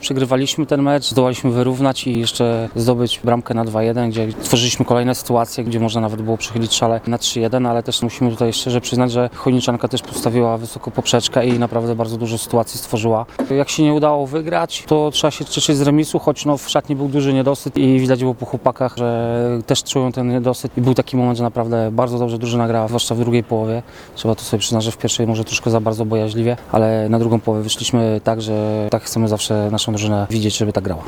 Przegrywaliśmy ten mecz, zdołaliśmy wyrównać i jeszcze zdobyć bramkę na 2-1, gdzie tworzyliśmy kolejne sytuacje, gdzie można nawet było przychylić szale na 3-1, ale też musimy tutaj szczerze przyznać, że Chojniczanka też postawiła wysoko poprzeczkę i naprawdę bardzo dużo sytuacji stworzyła. Jak się nie udało wygrać, to trzeba się cieszyć z remisu, choć w szatni był duży niedosyt i widać było po chłopakach, że też czują ten niedosyt i był taki moment, że naprawdę bardzo dobrze drużyna grała, zwłaszcza w drugiej połowie. Trzeba to sobie przyznać, że w pierwszej może troszkę za bardzo bojaźliwie, ale na drugą połowę wyszliśmy tak, że tak chcemy zawsze naszą drużynę widzieć, żeby tak grała.